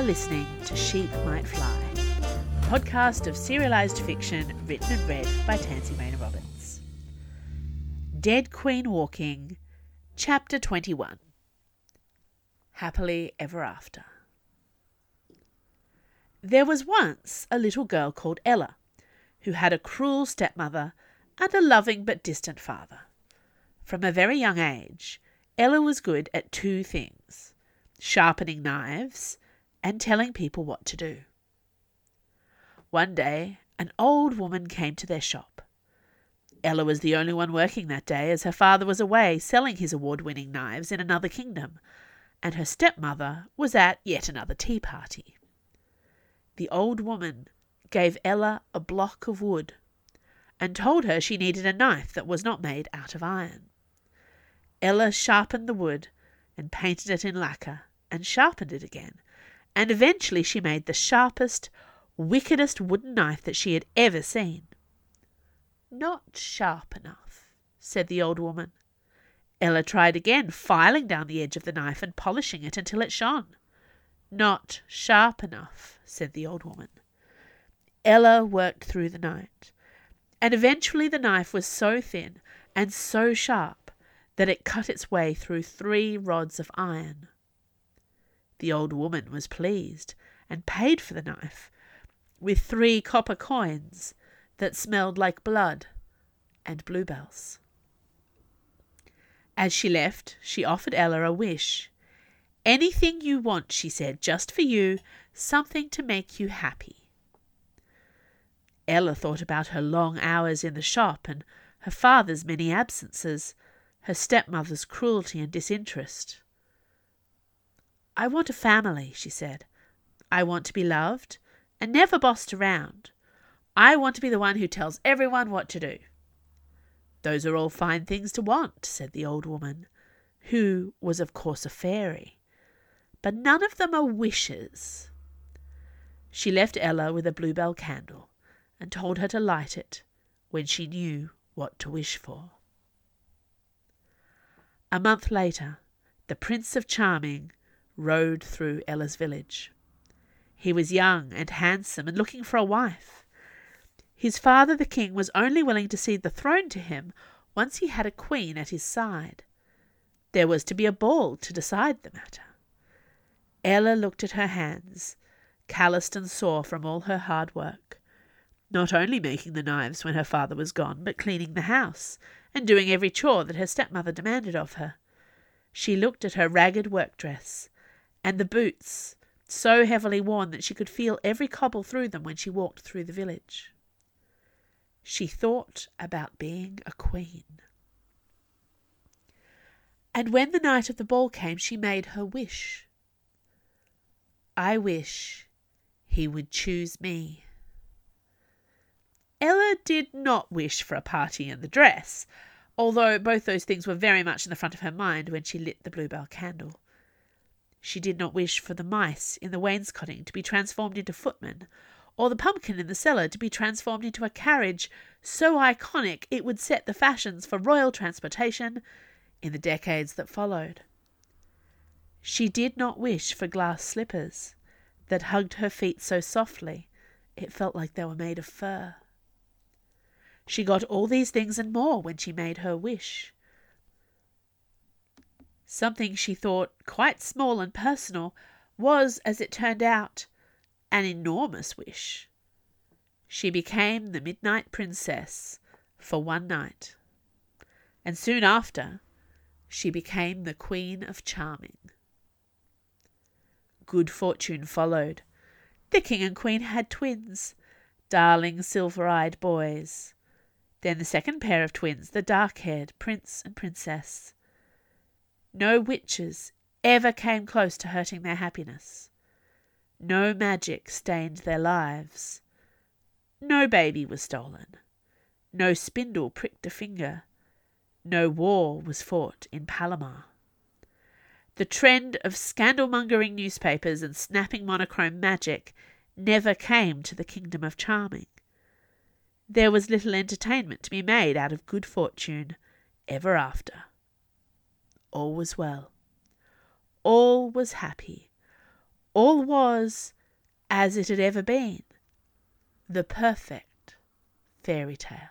listening to Sheep Might Fly, a podcast of serialised fiction written and read by Tansy Rayner Roberts. Dead Queen Walking, Chapter 21. Happily Ever After. There was once a little girl called Ella, who had a cruel stepmother and a loving but distant father. From a very young age, Ella was good at two things: sharpening knives and telling people what to do. One day, an old woman came to their shop. Ella was the only one working that day, as her father was away selling his award-winning knives in another kingdom, and her stepmother was at yet another tea party. The old woman gave Ella a block of wood and told her she needed a knife that was not made out of iron. Ella sharpened the wood and painted it in lacquer and sharpened it again, and eventually she made the sharpest, wickedest wooden knife that she had ever seen. "Not sharp enough," said the old woman. Ella tried again, filing down the edge of the knife and polishing it until it shone. "Not sharp enough," said the old woman. Ella worked through the night, and eventually the knife was so thin and so sharp that it cut its way through 3 rods of iron. The old woman was pleased and paid for the knife with 3 copper coins that smelled like blood and bluebells. As she left, she offered Ella a wish. "Anything you want," she said, "just for you, something to make you happy." Ella thought about her long hours in the shop and her father's many absences, her stepmother's cruelty and disinterest. "I want a family," she said. "I want to be loved and never bossed around. I want to be the one who tells everyone what to do." "Those are all fine things to want," said the old woman, who was of course a fairy, "but none of them are wishes." She left Ella with a bluebell candle and told her to light it when she knew what to wish for. A month later, the Prince of Charming rode through Ella's village. He was young and handsome and looking for a wife. His father, the king, was only willing to cede the throne to him once he had a queen at his side. There was to be a ball to decide the matter. Ella looked at her hands, calloused and sore from all her hard work, not only making the knives when her father was gone, but cleaning the house and doing every chore that her stepmother demanded of her. She looked at her ragged work dress and the boots, so heavily worn that she could feel every cobble through them when she walked through the village. She thought about being a queen. And when the night of the ball came, she made her wish. "I wish he would choose me." Ella did not wish for a party and the dress, although both those things were very much in the front of her mind when she lit the bluebell candle. She did not wish for the mice in the wainscoting to be transformed into footmen, or the pumpkin in the cellar to be transformed into a carriage so iconic it would set the fashions for royal transportation in the decades that followed. She did not wish for glass slippers that hugged her feet so softly it felt like they were made of fur. She got all these things and more when she made her wish. Something she thought quite small and personal was, as it turned out, an enormous wish. She became the Midnight Princess for one night, and soon after she became the Queen of Charming. Good fortune followed. The king and queen had twins, darling silver-eyed boys. Then the second pair of twins, the dark-haired prince and princess. No witches ever came close to hurting their happiness. No magic stained their lives. No baby was stolen. No spindle pricked a finger. No war was fought in Palomar. The trend of scandal-mongering newspapers and snapping monochrome magic never came to the kingdom of Charming. There was little entertainment to be made out of good fortune ever after. All was well. All was happy. all was as it had ever been. The perfect fairy tale.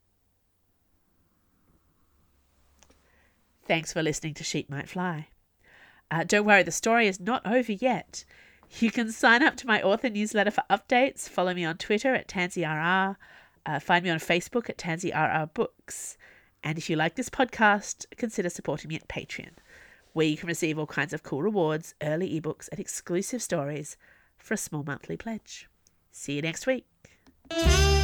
Thanks for listening to Sheep Might Fly. Don't worry, the story is not over yet. You can sign up to my author newsletter for updates. Follow me on Twitter at TansyRR. Find me on Facebook at TansyRR Books. And if you like this podcast, consider supporting me at Patreon, where you can receive all kinds of cool rewards, early ebooks, and exclusive stories for a small monthly pledge. See you next week.